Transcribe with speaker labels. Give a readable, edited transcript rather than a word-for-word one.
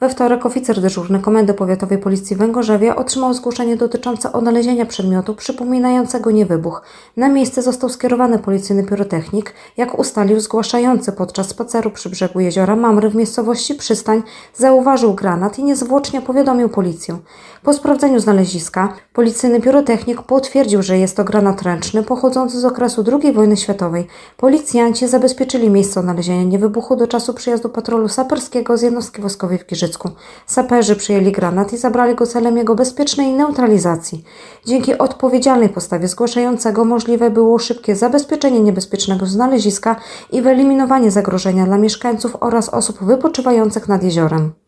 Speaker 1: We wtorek oficer dyżurny Komendy Powiatowej Policji w Węgorzewie otrzymał zgłoszenie dotyczące odnalezienia przedmiotu przypominającego niewybuch. Na miejsce został skierowany policyjny pirotechnik. Jak ustalił zgłaszający, podczas spaceru przy brzegu jeziora Mamry w miejscowości Przystań zauważył granat i niezwłocznie powiadomił policję. Po sprawdzeniu znaleziska policyjny pirotechnik potwierdził, że jest to granat ręczny pochodzący z okresu II wojny światowej. Policjanci zabezpieczyli miejsce odnalezienia niewybuchu do czasu przyjazdu patrolu saperskiego z jednostki wojskowej w Giżycku. Saperzy przyjęli granat i zabrali go celem jego bezpiecznej neutralizacji. Dzięki odpowiedzialnej postawie zgłaszającego możliwe było szybkie zabezpieczenie niebezpiecznego znaleziska i wyeliminowanie zagrożenia dla mieszkańców oraz osób wypoczywających nad jeziorem.